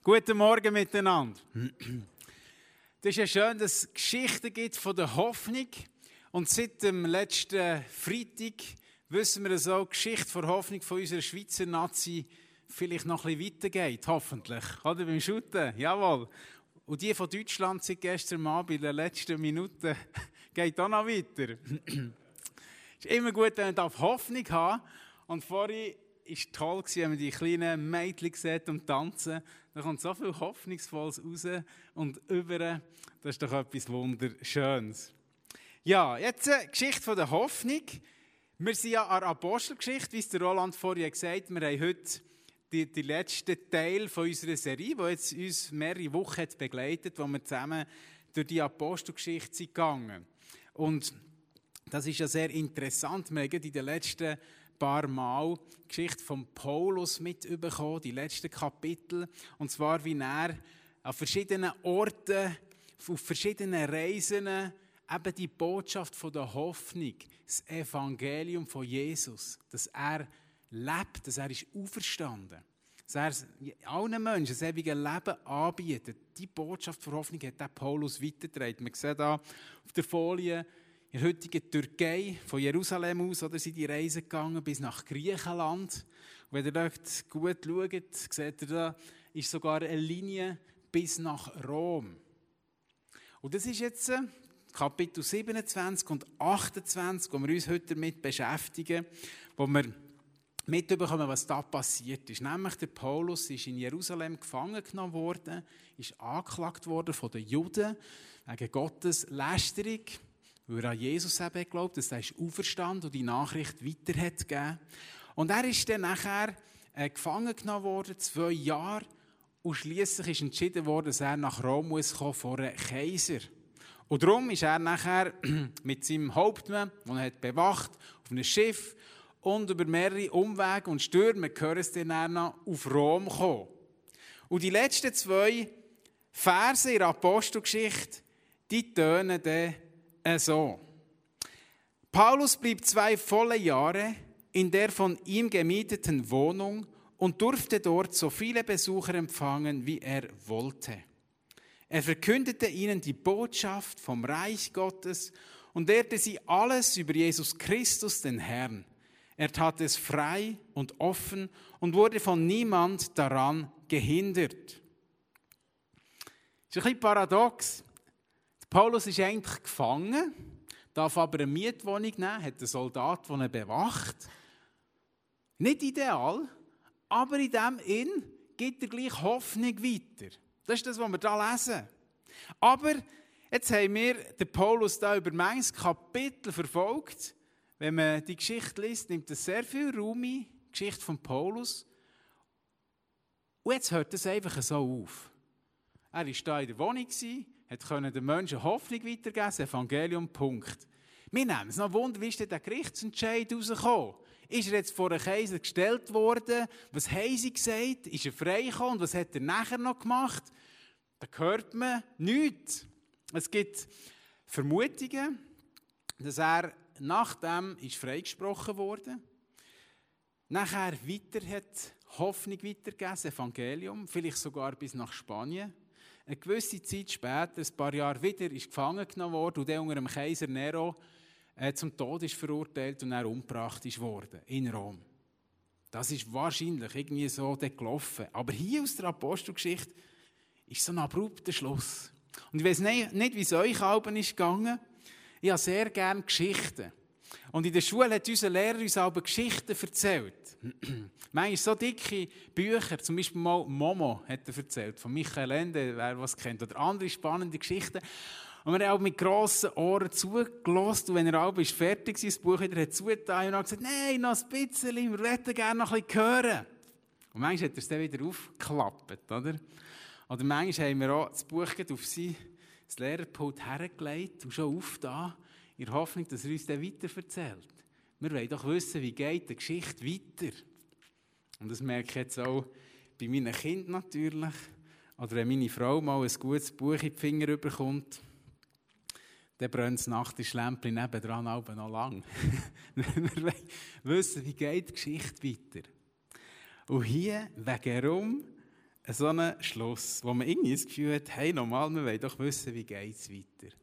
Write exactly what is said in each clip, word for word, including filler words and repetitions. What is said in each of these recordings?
Guten Morgen miteinander. Es ist ja schön, dass es Geschichten gibt von der Hoffnung. Und seit dem letzten Freitag wissen wir, dass auch die Geschichte von Hoffnung von unserer Schweizer Nazi vielleicht noch ein bisschen weitergeht. Hoffentlich. Oder beim Shooten? Jawohl. Und die von Deutschland seit gestern Abend in den letzten Minuten geht auch noch weiter. Es ist immer gut, wenn man Hoffnung haben darf. Und vorhin war es toll, wenn man die kleinen Mädchen sieht und tanzen. Da kommt so viel Hoffnungsvolles raus und über. Das ist doch etwas Wunderschönes. Ja, jetzt eine Geschichte von der Hoffnung. Wir sind ja an der Apostelgeschichte, wie es der Roland vorhin gesagt hat. Wir haben heute die, die letzten Teil von unserer Serie, die jetzt uns mehrere Wochen hat begleitet, wo wir zusammen durch die Apostelgeschichte sind gegangen. Und das ist ja sehr interessant. Wir haben in den letzten paar Mal die Geschichte von Paulus mitbekommen, die letzten Kapitel. Und zwar, wie er an verschiedenen Orten, auf verschiedenen Reisen, eben die Botschaft von der Hoffnung, das Evangelium von Jesus, dass er lebt, dass er ist auferstanden, dass er allen Menschen das ewige Leben anbietet. Die Botschaft von Hoffnung hat der Paulus weitergetragen. Man sieht hier auf der Folie, in der heutigen Türkei, von Jerusalem aus, oder sind die Reise gegangen bis nach Griechenland. Und wenn ihr dort gut schaut, seht ihr, da ist sogar eine Linie bis nach Rom. Und das ist jetzt Kapitel siebenundzwanzig und achtundzwanzig, wo wir uns heute damit beschäftigen, wo wir mitbekommen, was da passiert ist. Nämlich der Paulus ist in Jerusalem gefangen genommen worden, ist angeklagt worden von den Juden wegen Gottes Lästerung, weil er an Jesus eben glaubt, dass er ist auferstanden und die Nachricht weiter hat gegeben. Und er ist dann nachher äh, gefangen genommen worden, zwei Jahre, und schliesslich ist entschieden worden, dass er nach Rom muss kommen vor einem Kaiser. Und darum ist er nachher mit seinem Hauptmann, den er hat bewacht, auf einem Schiff und über mehrere Umwege und Stürme, wir hören es dann noch, auf Rom gekommen. Und die letzten zwei Verse in der Apostelgeschichte, die tönen dann so. Paulus blieb zwei volle Jahre in der von ihm gemieteten Wohnung und durfte dort so viele Besucher empfangen, wie er wollte. Er verkündete ihnen die Botschaft vom Reich Gottes und lehrte sie alles über Jesus Christus, den Herrn. Er tat es frei und offen und wurde von niemand daran gehindert. Das ist ein bisschen paradox. Paulus ist eigentlich gefangen, darf aber eine Mietwohnung nehmen, hat einen Soldat, der ihn bewacht. Nicht ideal, aber in dem Inn gibt er gleich Hoffnung weiter. Das ist das, was wir hier lesen. Aber jetzt haben wir den Paulus da über manches Kapitel verfolgt. Wenn man die Geschichte liest, nimmt es sehr viel Raum ein, die Geschichte von Paulus. Und jetzt hört es einfach so auf. Er war da in der Wohnung, konnte den Menschen Hoffnung weitergeben, das Evangelium, Punkt. Wir nehmen es noch Wunder, wie ist denn der Gerichtsentscheid rausgekommen? Ist er jetzt vor den Kaiser gestellt worden? Was haben sie gesagt? Ist er freigekommen? Und was hat er nachher noch gemacht? Da hört man nichts. Es gibt Vermutungen, dass er nachdem ist freigesprochen wurde, nachher weiter hat Hoffnung weitergegeben, das Evangelium, vielleicht sogar bis nach Spanien. Eine gewisse Zeit später, ein paar Jahre wieder, ist gefangen genommen worden und dann unter dem Kaiser Nero äh, zum Tod ist verurteilt und er umgebracht ist worden in Rom. Das ist wahrscheinlich irgendwie so gelaufen. Aber hier aus der Apostelgeschichte ist so ein abrupter Schluss. Und ich weiss nicht, nicht wie es euch allen ist gegangen. Ich habe sehr gerne Geschichten. Und in der Schule hat unser Lehrer uns aber Geschichten erzählt. Manchmal so dicke Bücher, zum Beispiel mal Momo hat er erzählt, von Michael Ende, wer was kennt, oder andere spannende Geschichten. Und wir haben auch mit grossen Ohren zugelassen, und wenn er auch fertig war, das Buch wieder hat zugetan und hat gesagt, nein, noch ein bisschen, wir möchten gerne noch ein bisschen hören. Und manchmal hat er es dann wieder aufgeklappt, oder? Oder manchmal haben wir auch das Buch auf sein das Lehrerpult hergelegt und schon aufgetan, in der Hoffnung, dass er uns dann weiter erzählt. Wir wollen doch wissen, wie geht die Geschichte weiter. Und das merke ich jetzt auch bei meinen Kindern natürlich. Oder wenn meine Frau mal ein gutes Buch in die Finger bekommt, dann brennt das Nachttischlämpchen nebendran aber noch lang. Wir wollen wissen, wie geht die Geschichte weiter. Und hier, wegen Rom, so ein Schluss, wo man irgendwie das Gefühl hat, hey, normal, wir wollen doch wissen, wie geht es weiter.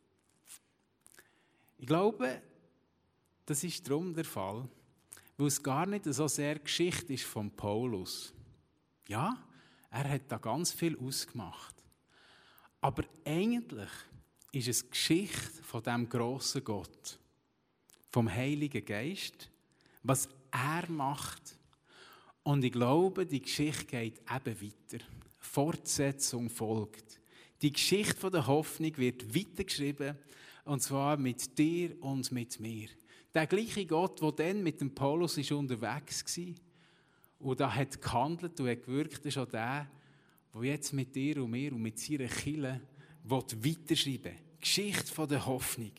Ich glaube, das ist darum der Fall, weil es gar nicht so sehr Geschichte ist von Paulus. Ja, er hat da ganz viel ausgemacht. Aber eigentlich ist es die Geschichte von diesem grossen Gott, vom Heiligen Geist, was er macht. Und ich glaube, die Geschichte geht eben weiter. Fortsetzung folgt. Die Geschichte der Hoffnung wird weitergeschrieben, und zwar mit dir und mit mir. Der gleiche Gott, der dann mit dem Paulus ist unterwegs war und da hat gehandelt und hat gewirkt, ist auch der, der jetzt mit dir und mir und mit seiner Kirche weiterschreiben will. Geschichte der Hoffnung.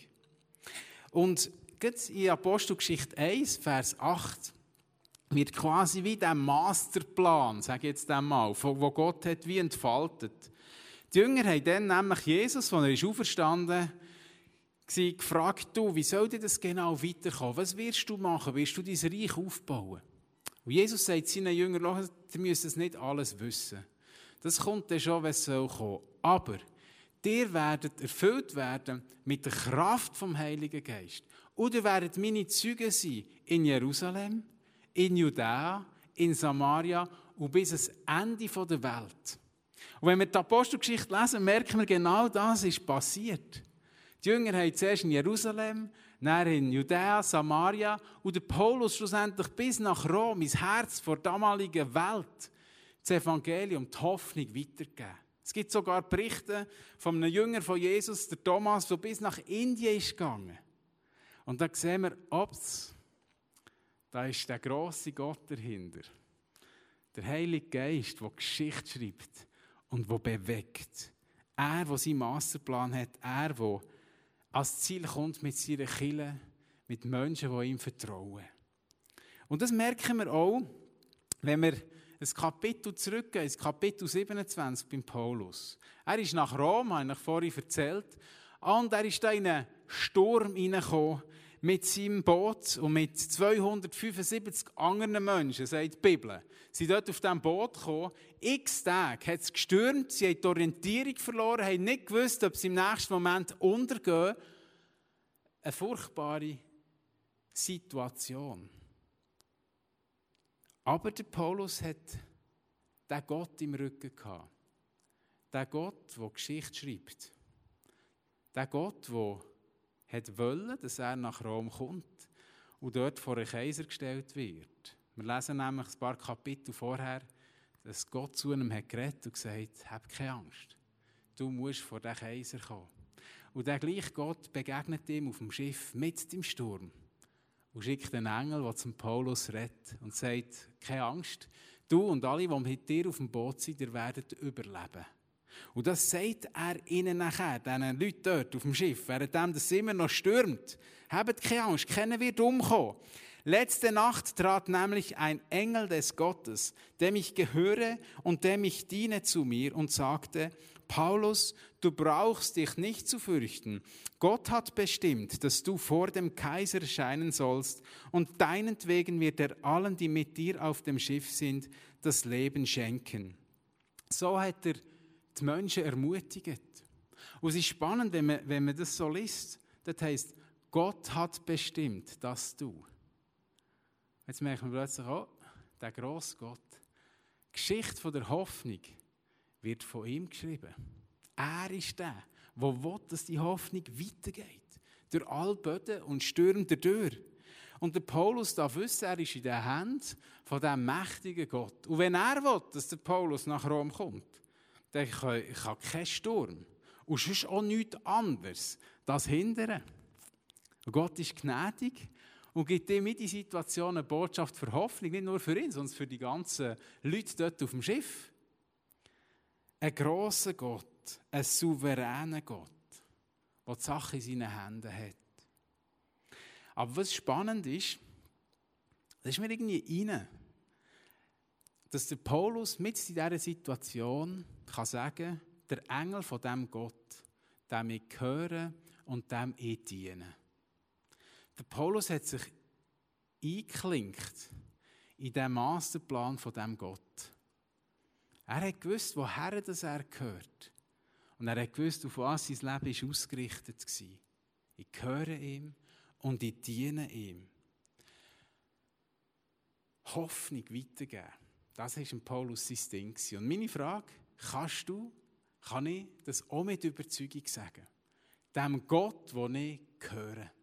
Und in Apostelgeschichte eins, Vers acht, wird quasi wie der Masterplan, sage ich jetzt einmal, wo Gott hat wie entfaltet. Die Jünger haben dann nämlich Jesus, als er ist auferstanden ist, gefragt, du, wie soll dir das genau weiterkommen? Was wirst du machen? Wirst du dein Reich aufbauen? Und Jesus sagt seinen Jüngern, ihr müsst es nicht alles wissen. Das kommt dann schon, wenn es soll kommen. Aber ihr werdet erfüllt werden mit der Kraft vom Heiligen Geist. Und ihr werdet meine Zeugen sein in Jerusalem, in Judäa, in Samaria und bis ans Ende der Welt. Und wenn wir die Apostelgeschichte lesen, merken wir, genau das ist passiert. Die Jünger haben zuerst in Jerusalem, dann in Judäa, Samaria und der Paulus schlussendlich bis nach Rom, ins Herz der damaligen Welt, das Evangelium, die Hoffnung weitergegeben. Es gibt sogar Berichte von einem Jünger von Jesus, der Thomas, der bis nach Indien ist gegangen. Und da sehen wir, ups, da ist der grosse Gott dahinter. Der Heilige Geist, der Geschichte schreibt und der bewegt. Er, der seinen Masterplan hat, er, der ans Ziel kommt mit seiner Kirche, mit Menschen, die ihm vertrauen. Und das merken wir auch, wenn wir ein Kapitel zurückgehen, ins Kapitel siebenundzwanzig beim Paulus. Er ist nach Rom, habe ich vorhin erzählt, und er ist da in einen Sturm hineingekommen mit seinem Boot und mit zweihundertfünfundsiebzig anderen Menschen, sagt die Bibel. Sie sind dort auf diesem Boot gekommen. X Tage hat es gestürmt, sie haben die Orientierung verloren, haben nicht gewusst, ob sie im nächsten Moment untergehen. Eine furchtbare Situation. Aber der Paulus hat den Gott im Rücken gehabt. Der Gott, der Geschichte schreibt. Der Gott, der hat wollen, dass er nach Rom kommt und dort vor einen Kaiser gestellt wird. Wir lesen nämlich ein paar Kapitel vorher, dass Gott zu ihm hat geredet und gesagt, hab keine Angst, du musst vor den Kaiser kommen. Und der gleiche Gott begegnet ihm auf dem Schiff mit dem Sturm und schickt einen Engel, der zum Paulus redet und sagt, keine Angst, du und alle, die mit dir auf dem Boot sind, ihr werdet überleben. Und das sagt er ihnen nachher, diesen Leuten dort auf dem Schiff, während es immer noch stürmt. Habt keine Angst, keiner wird umkommen. Letzte Nacht trat nämlich ein Engel des Gottes, dem ich gehöre und dem ich diene, zu mir und sagte, Paulus, du brauchst dich nicht zu fürchten. Gott hat bestimmt, dass du vor dem Kaiser erscheinen sollst und deinetwegen wird er allen, die mit dir auf dem Schiff sind, das Leben schenken. So hat er die Menschen ermutigt. Und es ist spannend, wenn man, wenn man das so liest. Das heisst, Gott hat bestimmt, dass du. Jetzt merkt man plötzlich, oh, der grosse Gott. Die Geschichte der Hoffnung wird von ihm geschrieben. Er ist der, der will, dass die Hoffnung weitergeht. Durch alle Böden und Stürme dadurch. Und der Paulus darf wissen, er ist in den Händen von diesem mächtigen Gott. Und wenn er will, dass der Paulus nach Rom kommt, dann kann, kann kein Sturm und sonst auch nichts anderes das hindern. Und Gott ist gnädig und gibt ihm in die Situation eine Botschaft für Hoffnung, nicht nur für ihn, sondern für die ganzen Leute dort auf dem Schiff. Ein grosser Gott, ein souveräner Gott, der die Sache in seinen Händen hat. Aber was spannend ist, das ist mir irgendwie rein, dass der Paulus mit in dieser Situation kann sagen, der Engel von diesem Gott, dem ich gehöre und dem ich diene. Der Paulus hat sich eingeklinkt in den Masterplan von diesem Gott. Er hat gewusst, woher das er gehört. Und er hat gewusst, auf was sein Leben ist ausgerichtet war. Ich gehöre ihm und ich diene ihm. Hoffnung weitergeben. Das war Paulus sein Ding. Und meine Frage, kannst du, kann ich das auch mit Überzeugung sagen? Dem Gott, den ich gehöre.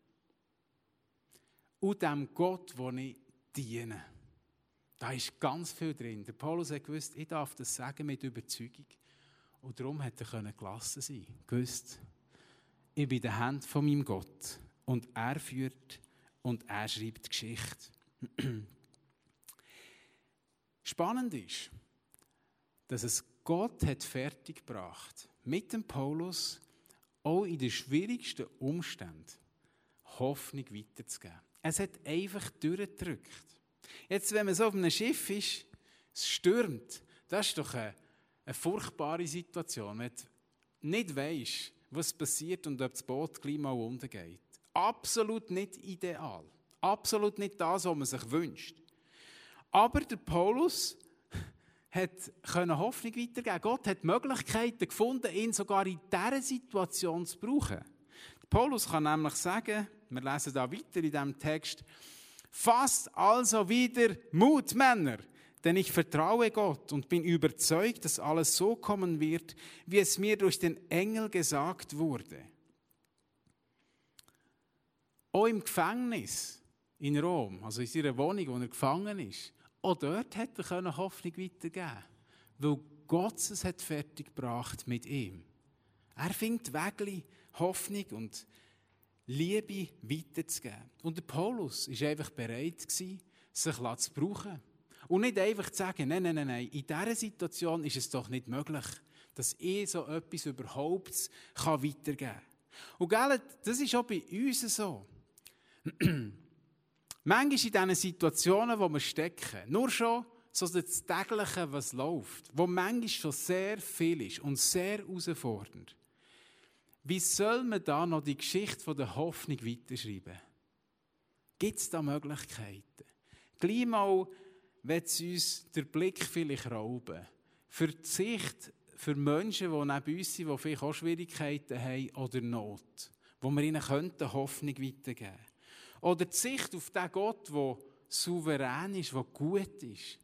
Und dem Gott, den ich diene. Da ist ganz viel drin. Der Paulus hat gewusst, ich darf das sagen mit Überzeugung. Und darum hat er gelassen sein. Gewusst, ich bin in den Händen von meinem Gott. Und er führt und er schreibt die Geschichte. Spannend ist, dass es Gott hat fertiggebracht, mit dem Paulus auch in den schwierigsten Umständen Hoffnung weiterzugeben. Es hat einfach durchgedrückt. Jetzt, wenn man so auf einem Schiff ist, es stürmt, das ist doch eine, eine furchtbare Situation, wenn du nicht weisst, was passiert und ob das Boot gleich mal untergeht. Absolut nicht ideal. Absolut nicht das, was man sich wünscht. Aber der Paulus hat Hoffnung weitergeben. Gott hat Möglichkeiten gefunden, ihn sogar in dieser Situation zu brauchen. Paulus kann nämlich sagen, wir lesen da weiter in diesem Text, fasst also wieder Mut, Männer, denn ich vertraue Gott und bin überzeugt, dass alles so kommen wird, wie es mir durch den Engel gesagt wurde. Auch im Gefängnis in Rom, also in seiner Wohnung, wo er gefangen ist, auch dort hat er Hoffnung weitergeben, weil Gott es hat fertiggebracht mit ihm. Er findet Wege, Hoffnung und Liebe weiterzugeben. Und der Paulus war einfach bereit, sich zu brauchen. Und nicht einfach zu sagen, nein, nein, nein, nein, in dieser Situation ist es doch nicht möglich, dass ich so etwas überhaupt weitergeben kann. Und gell, das ist auch bei uns so. Manchmal in diesen Situationen, wo wir stecken, nur schon so das Tägliche, was läuft, wo manchmal schon sehr viel ist und sehr herausfordernd. Wie soll man da noch die Geschichte von der Hoffnung weiterschreiben? Gibt es da Möglichkeiten? Gleich mal wird es uns der Blick vielleicht rauben. Für die Sicht, für Menschen, die neben uns sind, die vielleicht auch Schwierigkeiten haben oder Not, wo wir ihnen könnten Hoffnung weitergeben könnten. Oder die Sicht auf den Gott, der souverän ist, der gut ist.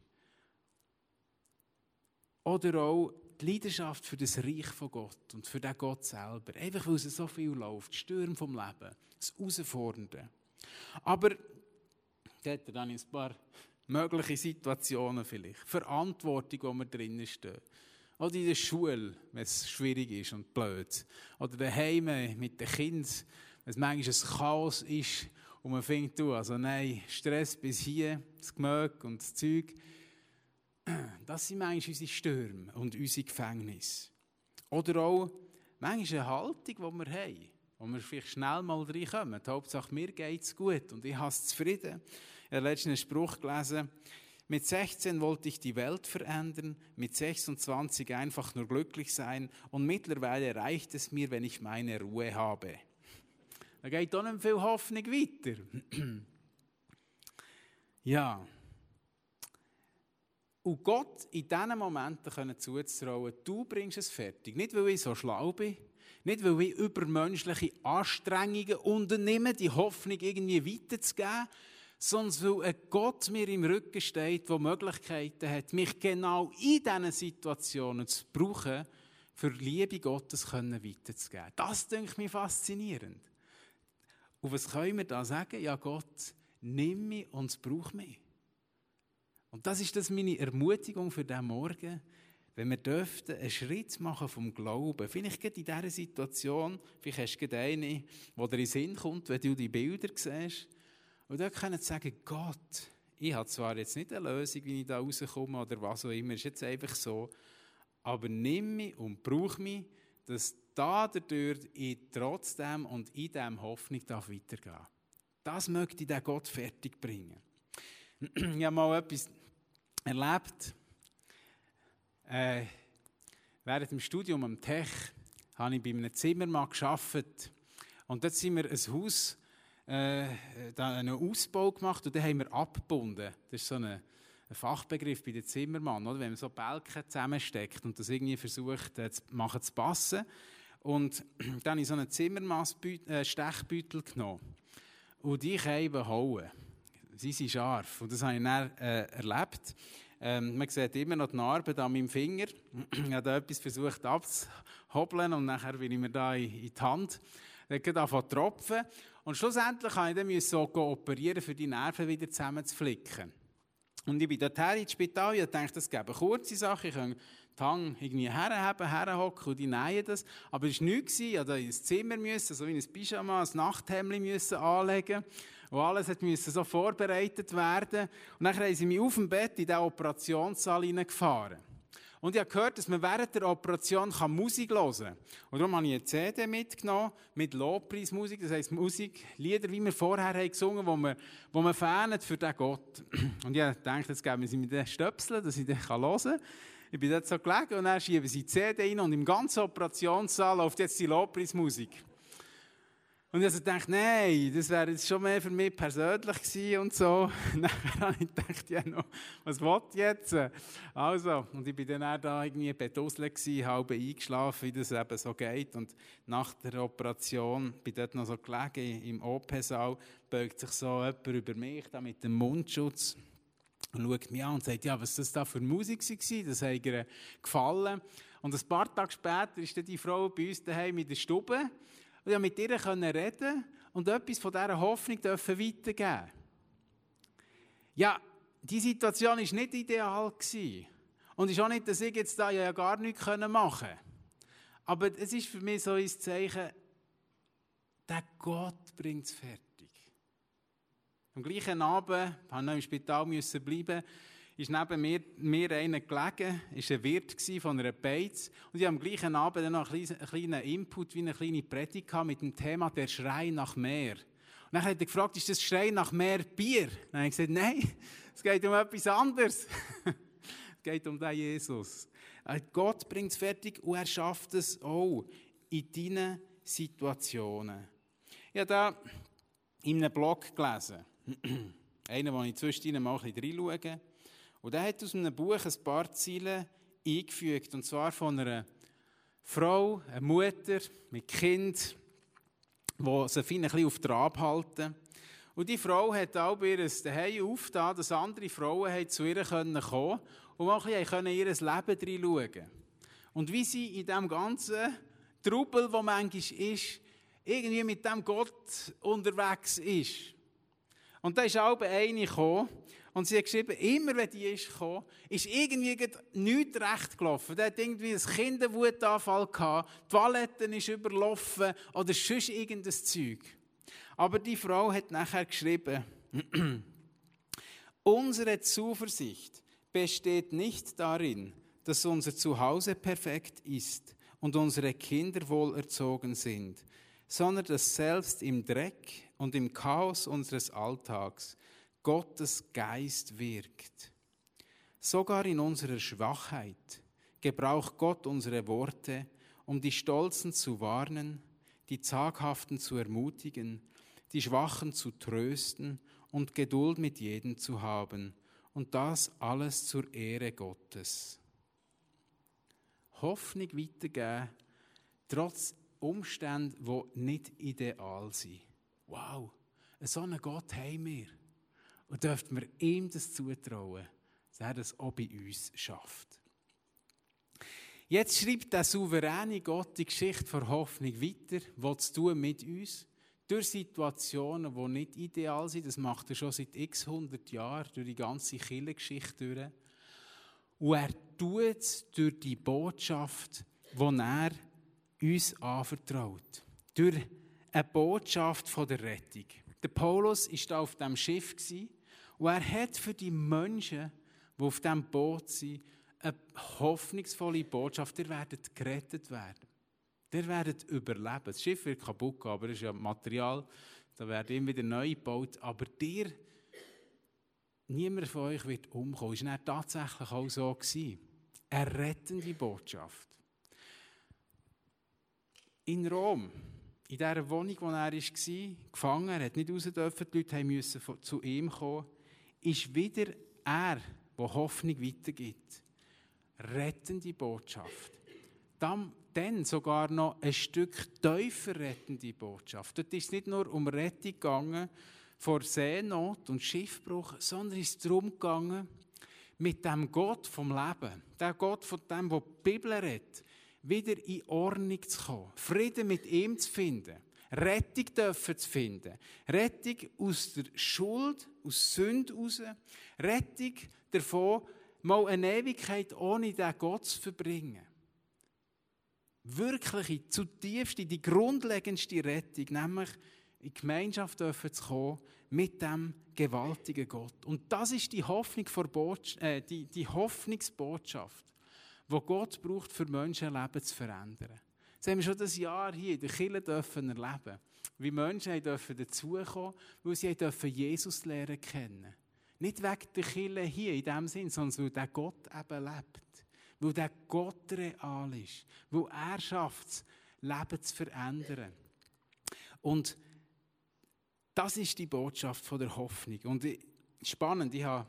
Oder auch die Leidenschaft für das Reich von Gott und für den Gott selber. Einfach weil es so viel läuft. Die Stürme vom Leben, das Herausfordernde. Aber da hat er dann ein paar mögliche Situationen vielleicht. Verantwortung, wo wir drinnen stehen. Oder in der Schule, wenn es schwierig ist und blöd. Oder daheim mit den Kindern, wenn es manchmal ein Chaos ist und man fängt an, also nein, Stress bis hier, das Gemöck und das Zeug. Das sind manchmal unsere Stürme und unsere Gefängnisse. Oder auch manchmal eine Haltung, die wir haben, wo wir vielleicht schnell mal reinkommen. Hauptsache, mir geht es gut und ich habe es zufrieden. Ich habe letztens einen Spruch gelesen. Mit sechzehn wollte ich die Welt verändern, mit sechsundzwanzig einfach nur glücklich sein und mittlerweile reicht es mir, wenn ich meine Ruhe habe. Da geht auch nicht viel Hoffnung weiter. Ja. Und Gott in diesen Momenten zuzutrauen, du bringst es fertig. Nicht, weil ich so schlau bin, nicht, weil ich übermenschliche Anstrengungen unternehme, die Hoffnung irgendwie weiterzugeben, sondern weil ein Gott mir im Rücken steht, der Möglichkeiten hat, mich genau in diesen Situationen zu brauchen, für die Liebe Gottes weiterzugeben. Das denke ich faszinierend. Und was können wir da sagen? Ja, Gott, nimm mich und brauch mich. Und das ist das meine Ermutigung für diesen Morgen, wenn wir dürften einen Schritt machen vom Glauben. Vielleicht gerade in dieser Situation, vielleicht hast du gerade eine, die dir in den Sinn kommt, wenn du die Bilder siehst. Und dann können sie sagen, Gott, ich habe zwar jetzt nicht eine Lösung, wie ich da rauskomme oder was auch immer, ist jetzt einfach so, aber nimm mich und brauch mich, dass da dadurch ich trotzdem und in diesem Hoffnung weitergehen darf. Das möchte ich den Gott fertig bringen. Ich habe mal etwas erlebt. Äh, während dem Studium am Tech habe ich bei einem Zimmermann gearbeitet. Und dort sind wir ein Haus, äh, da einen Ausbau gemacht und dann haben wir abgebunden. Das ist so eine, ein Fachbegriff bei den Zimmermann, oder? Wenn man so Balken zusammensteckt und das irgendwie versucht äh, zu machen zu passen. Und dann habe ich so einen Zimmermann-Stechbeutel genommen und die Scheiben hauen. Sie sind scharf und das habe ich dann äh, erlebt. Ähm, man sieht immer noch die Narben an meinem Finger. Ich habe da etwas versucht abzuhobeln und nachher bin ich mir da in, in die Hand. Dann geht es zu tropfen. Und schlussendlich musste ich dann so operieren, für die Nerven wieder zusammenzuflicken. Und ich bin dorthin ins Spital und dachte, das gäbe eine kurze Sache. Ich kann die Hand irgendwie herheben, herhocken und die nähen das. Aber es war nichts. Ich musste ins Zimmer, müssen, so wie ein Pyjama, ein Nachthemd anlegen. Und alles musste so vorbereitet werden. Und dann haben sie mich auf dem Bett in den Operationssaal hineingefahren. Und ich habe gehört, dass man während der Operation Musik hören kann. Und darum habe ich eine C D mitgenommen mit Lobpreismusik. Das heisst Musik, Lieder, wie wir vorher haben gesungen haben, die wir, die wir fähnen für den Gott. Und ich dachte, jetzt geben sie mir den Stöpsel, dass ich den hören kann. Ich bin dort so gelegen und dann schieben sie die C D rein und im ganzen Operationssaal läuft jetzt die Lobpreismusik. Und ich also dachte, nein, das wäre jetzt schon mehr für mich persönlich gewesen und so. Und dann habe ich gedacht, ja, no, was will ich jetzt? Also, und ich war dann auch da irgendwie beduselt gewesen, halb eingeschlafen, wie das eben so geht. Und nach der Operation bin ich dort noch so gelegen, im O P-Saal, beugt sich so jemand über mich, da mit dem Mundschutz, und schaut mich an und sagt, ja, was das da für Musik war, das hat ihr gefallen. Und ein paar Tage später ist dann die Frau bei uns daheim in der Stube. Und ich konnte mit ihr reden und etwas von dieser Hoffnung weitergeben. Ja, die Situation war nicht ideal. Und es ist auch nicht, dass ich jetzt da ja gar nichts machen konnte. Aber es ist für mich so ein Zeichen, der Gott bringt es fertig. Am gleichen Abend, ich musste noch im Spital bleiben, ist neben mir, mir einer gelegen, war ein Wirt von einer Beiz. Und ich habe am gleichen Abend noch einen kleinen Input, wie eine kleine Predigt mit dem Thema «Der Schrei nach mehr». Und dann hat er gefragt, ist das Schrei nach mehr Bier? Dann habe ich gesagt, nein, es geht um etwas anderes. Es geht um den Jesus. Gott bringt es fertig und er schafft es auch in deinen Situationen. Ich habe da in einem Blog gelesen, einen, wo ich zwischendurch mal ein bisschen reinschaue. Und er hat aus einem Buch ein paar Ziele eingefügt, und zwar von einer Frau, einer Mutter mit Kind, die sich ein bisschen auf Trab halten. Und die Frau hat auch bei ihr Zuhause aufgetan, dass andere Frauen zu ihr kommen konnten und auch ein bisschen in ihr Leben reinschauen. Und wie sie in diesem ganzen Trubel, der manchmal ist, irgendwie mit dem Gott unterwegs ist. Und da ist auch eine gekommen, und sie hat geschrieben, immer wenn die ist gekommen, ist irgendwie nichts recht gelaufen. Der hat irgendwie einen Kinderwutanfall gehabt, die Toilette ist überlaufen oder sonst irgendein Zeug. Aber die Frau hat nachher geschrieben, unsere Zuversicht besteht nicht darin, dass unser Zuhause perfekt ist und unsere Kinder wohlerzogen sind, sondern dass selbst im Dreck und im Chaos unseres Alltags Gottes Geist wirkt. Sogar in unserer Schwachheit gebraucht Gott unsere Worte, um die Stolzen zu warnen, die Zaghaften zu ermutigen, die Schwachen zu trösten und Geduld mit jedem zu haben. Und das alles zur Ehre Gottes. Hoffnung weitergeben, trotz Umständen, die nicht ideal sind. Wow, so einen Gott haben wir. Und dürften wir ihm das zutrauen, dass er das auch bei uns schafft. Jetzt schreibt der souveräne Gott die Geschichte der Hoffnung weiter, was zu tun mit uns, durch Situationen, die nicht ideal sind. Das macht er schon seit x hundert Jahren, durch die ganze Kirchengeschichte durch. Und er tut es durch die Botschaft, die er uns anvertraut. Durch eine Botschaft von der Rettung. Der Paulus war da auf diesem Schiff und er hat für die Menschen, die auf diesem Boot sind, eine hoffnungsvolle Botschaft. Ihr werdet gerettet werden. Ihr werdet überleben. Das Schiff wird kaputt gehen, aber es ist ja Material, da wird immer wieder neu gebaut. Aber dir, niemand von euch wird umkommen. Es war tatsächlich auch so gewesen. Eine rettende Botschaft. In Rom, in dieser Wohnung, wo er war, gefangen, er hat nicht raus dürfen, die Leute mussten zu ihm kommen, ist wieder er, wo Hoffnung weitergibt. Rettende Botschaft. Dann, dann sogar noch ein Stück tiefer rettende Botschaft. Dort ist es nicht nur um Rettung gegangen vor Seenot und Schiffbruch, sondern es ist darum gegangen, mit dem Gott vom Leben, der Gott von dem, der die Bibel redet, wieder in Ordnung zu kommen, Frieden mit ihm zu finden, Rettung dürfen zu finden, Rettung aus der Schuld, aus Sünde raus, Rettung davon, mal eine Ewigkeit ohne diesen Gott zu verbringen. Wirkliche, zutiefste, die grundlegendste Rettung, nämlich in die Gemeinschaft dürfen zu kommen mit dem gewaltigen Gott. Und das ist die, Hoffnung vor Botschaft, äh, die, die Hoffnungsbotschaft, die Gott braucht, für Menschenleben zu verändern. Das haben wir schon das Jahr hier in der Kirche dürfen erleben, wie Menschen dürfen dazukommen, weil sie dürfen Jesus lernen kennen. Nicht wegen der Kirche hier in dem Sinn, sondern weil der Gott eben lebt. Weil der Gott real ist. Weil er schafft es, Leben zu verändern. Und das ist die Botschaft von der Hoffnung. Und spannend, ich habe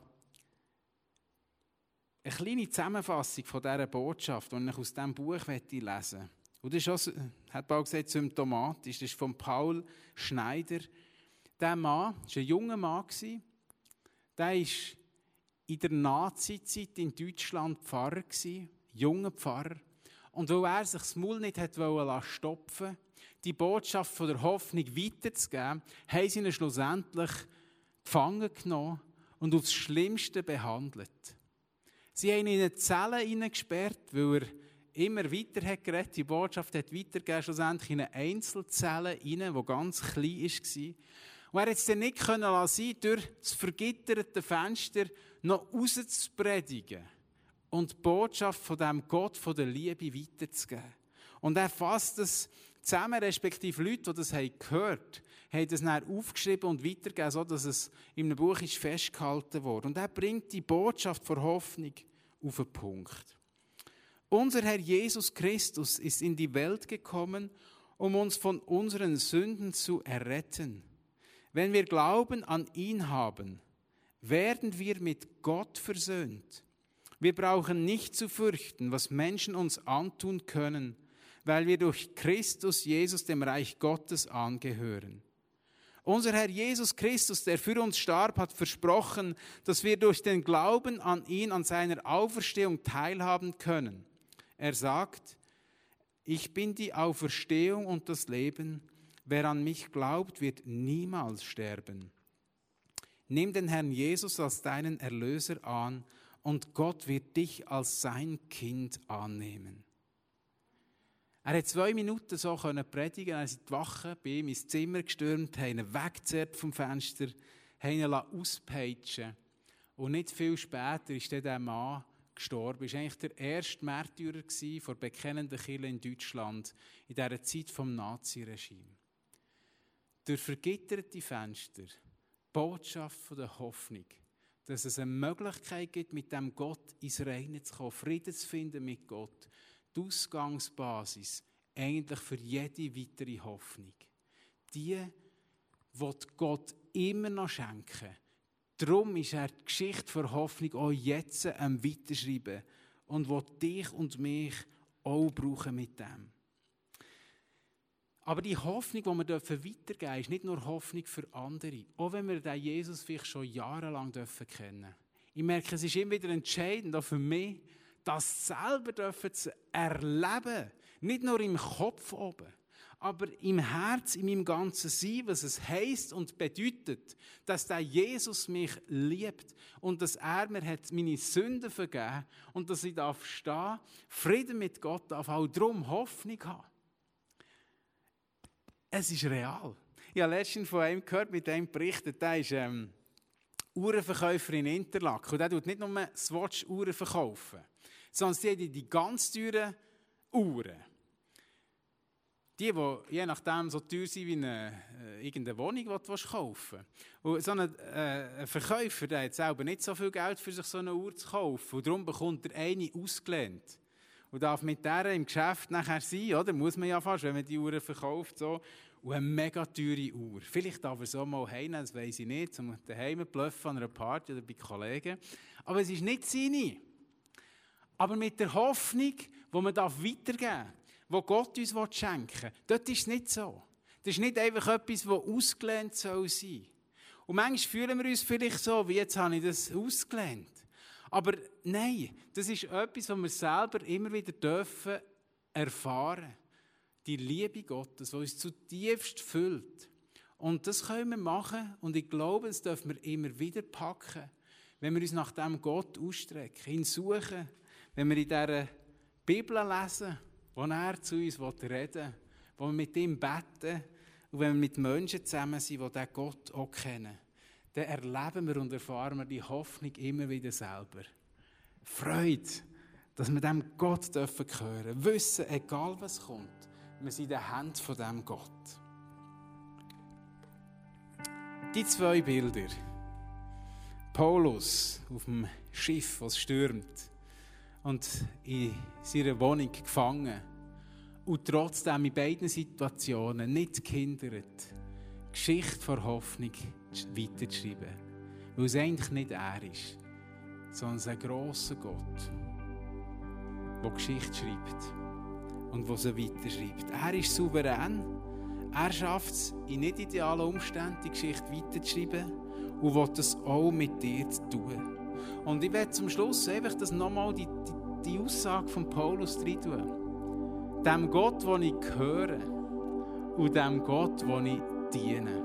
eine kleine Zusammenfassung von dieser Botschaft, die ich aus diesem Buch lesen möchte. Und das ist auch, hat Paul gesagt, symptomatisch. Das ist von Paul Schneider. Dieser Mann war ein junger Mann. Der war in der Nazi-Zeit in Deutschland Pfarrer, junger Pfarrer. Und weil er sich das Maul nicht stopfen wollte, die Botschaft von der Hoffnung weiterzugeben, haben sie ihn schlussendlich gefangen genommen und aufs Schlimmste behandelt. Sie haben ihn in eine Zelle hineingesperrt, weil er immer weiter hat geredet. Die Botschaft hat weitergegeben, schlussendlich in eine Einzelzelle hinein, die ganz klein war. Und er hat es dann nicht können lassen, durch das vergitterte Fenster noch rauszupredigen und die Botschaft von dem Gott von der Liebe weiterzugeben. Und er fasst es zusammen, respektive Leute, die das gehört haben, haben das dann aufgeschrieben und weitergegeben, sodass es in einem Buch ist festgehalten wurde. Und er bringt die Botschaft von Hoffnung auf den Punkt. Unser Herr Jesus Christus ist in die Welt gekommen, um uns von unseren Sünden zu erretten. Wenn wir Glauben an ihn haben, werden wir mit Gott versöhnt. Wir brauchen nicht zu fürchten, was Menschen uns antun können, weil wir durch Christus Jesus dem Reich Gottes angehören. Unser Herr Jesus Christus, der für uns starb, hat versprochen, dass wir durch den Glauben an ihn, an seiner Auferstehung teilhaben können. Er sagt, ich bin die Auferstehung und das Leben. Wer an mich glaubt, wird niemals sterben. Nimm den Herrn Jesus als deinen Erlöser an und Gott wird dich als sein Kind annehmen. Er hat zwei Minuten so predigen, er ist die Wachen bei ihm ins Zimmer gestürmt, haben ihn weggezerrt vom Fenster, haben ihn auspeitschen. Und nicht viel später ist dann der Mann gestorben. Er war eigentlich der erste Märtyrer der bekennenden Kirche in Deutschland in dieser Zeit des Naziregimes. Durch vergitterte Fenster, Botschaft von der Hoffnung, dass es eine Möglichkeit gibt, mit dem Gott ins Reine zu kommen, Frieden zu finden mit Gott. Die Ausgangsbasis eigentlich für jede weitere Hoffnung. Die wird Gott immer noch schenken. Darum ist er die Geschichte für Hoffnung auch jetzt am Weiterschreiben und will dich und mich auch brauchen mit dem. Aber die Hoffnung, die wir weitergeben dürfen, ist nicht nur Hoffnung für andere. Auch wenn wir den Jesus vielleicht schon jahrelang kennen dürfen. Ich merke, es ist immer wieder entscheidend, auch für mich, das selber zu erleben. Nicht nur im Kopf oben, aber im Herz, in meinem ganzen Sein, was es heisst und bedeutet, dass der Jesus mich liebt und dass er mir hat meine Sünden vergeben hat und dass ich darf stehen, Frieden mit Gott darf, auch darum Hoffnung haben. Es ist real. Ich habe letztens von einem gehört, mit dem berichtet, der ist ähm, Uhrenverkäufer in Interlaken und der tut nicht nur Swatch-Uhren verkaufen, sondern die haben die ganz teuren Uhren. Die, die je nachdem so teuer sind wie eine, äh, irgendeine Wohnung, die du kaufen willst. Und so ein, äh, ein Verkäufer der hat selber nicht so viel Geld, für sich so eine Uhr zu kaufen. Und darum bekommt er eine ausgelehnt. und darf mit der im Geschäft nachher sein, oder? Muss man ja fast, wenn man die Uhr verkauft. So. Und eine mega teure Uhr. Vielleicht darf er so mal heimnehmen, das weiss ich nicht, um daheim zu bluffen an einer Party oder bei Kollegen. Aber es ist nicht seine. Aber mit der Hoffnung, die man weitergeben darf, die Gott uns schenken will, dort ist es nicht so. Das ist nicht einfach etwas, das ausgelehnt sein soll. Und manchmal fühlen wir uns vielleicht so, wie jetzt habe ich das ausgelehnt. Aber nein, das ist etwas, was wir selber immer wieder dürfen erfahren. Die Liebe Gottes, die uns zutiefst füllt. Und das können wir machen. Und ich glaube, das dürfen wir immer wieder packen, wenn wir uns nach dem Gott ausstrecken, ihn suchen, wenn wir in dieser Bibel lesen, wo er zu uns reden will, wo wir mit ihm beten und wenn wir mit Menschen zusammen sind, die diesen Gott auch kennen, dann erleben wir und erfahren wir die Hoffnung immer wieder selber. Freude, dass wir dem Gott dürfen hören, wissen, egal was kommt, wir sind in den Händen von diesem Gott. Die zwei Bilder. Paulus auf dem Schiff, das stürmt und in seiner Wohnung gefangen und trotzdem in beiden Situationen nicht gehindert, die Geschichte von Hoffnung weiterzuschreiben. Weil es eigentlich nicht er ist, sondern ein grosser Gott, der Geschichte schreibt. Und der sie weiterschreibt. Er ist souverän. Er schafft es, in nicht idealen Umständen die Geschichte weiterzuschreiben und will das auch mit dir zu tun. Und ich werde zum Schluss einfach das nochmal die, die, die Aussage von Paulus rein tun. Dem Gott, den ich gehöre und dem Gott, den ich diene.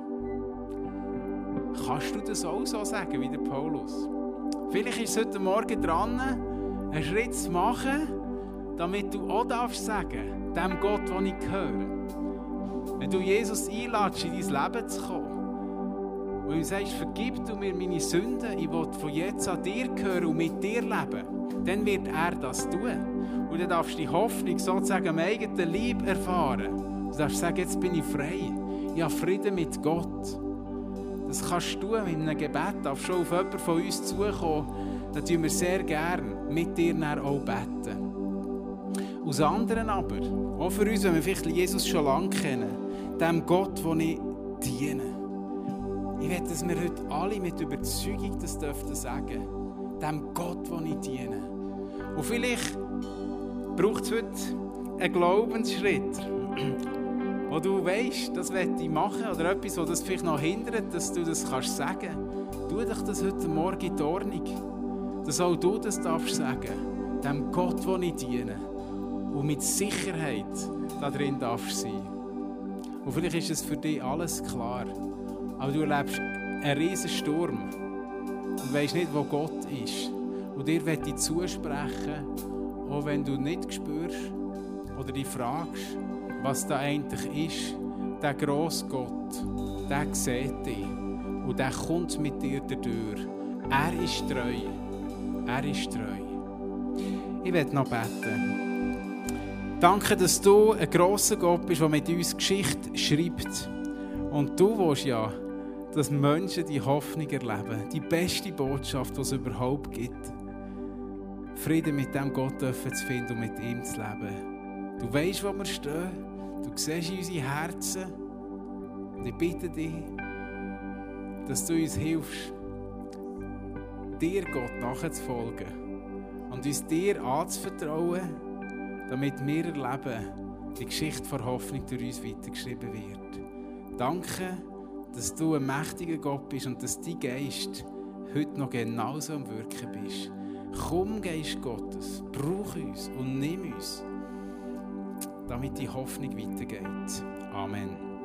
Kannst du das auch so sagen wie der Paulus? Vielleicht ist es heute Morgen dran, einen Schritt zu machen, damit du auch darfst sagen, dem Gott, den ich gehöre. Wenn du Jesus einlädst, in dein Leben zu kommen und ihm sagst, vergib du mir meine Sünden, ich will von jetzt an dir gehören und mit dir leben, dann wird er das tun. Und dann darfst du die Hoffnung sozusagen am eigenen Leib erfahren. Du darfst sagen, jetzt bin ich frei. Ich habe Frieden mit Gott. Das kannst du tun mit einem Gebet. Du darfst schon auf jemanden von uns zukommen. Dann tun wir sehr gerne mit dir auch beten. Aus anderen aber, auch für uns, wenn wir vielleicht Jesus schon lange kennen, dem Gott, den ich diene. Ich will, dass wir heute alle mit Überzeugung das dürfen sagen. Dem Gott, den ich diene. Und vielleicht braucht es heute einen Glaubensschritt, wo du weisst, das will ich machen, oder etwas, das das vielleicht noch hindert, dass du das kannst sagen. Tu dich das heute Morgen in die Ordnung, dass auch du das darfst sagen. Dem Gott, den ich diene. Und mit Sicherheit da drin darfst sein. Und vielleicht ist es für dich alles klar. Aber du erlebst einen riesen Sturm und weisst nicht, wo Gott ist. Und dir möchte ich zusprechen, auch wenn du nicht spürst oder dich fragst, was da eigentlich ist. Der grosse Gott, der sieht dich und der kommt mit dir durch. Er ist treu. Er ist treu. Ich werde noch beten. Danke, dass du ein grosser Gott bist, der mit uns Geschichte schreibt. Und du willst ja, dass Menschen die Hoffnung erleben. Die beste Botschaft, die es überhaupt gibt. Frieden mit dem Gott dürfen zu finden und mit ihm zu leben. Du weisst, wo wir stehen. Du siehst in unsere Herzen. Und ich bitte dich, dass du uns hilfst, dir Gott nachzufolgen und uns dir anzuvertrauen, damit wir erleben, die Geschichte von Hoffnung durch uns weitergeschrieben wird. Danke, dass du ein mächtiger Gott bist und dass dein Geist heute noch genauso am Wirken bist. Komm, Geist Gottes, brauch uns und nimm uns, damit die Hoffnung weitergeht. Amen.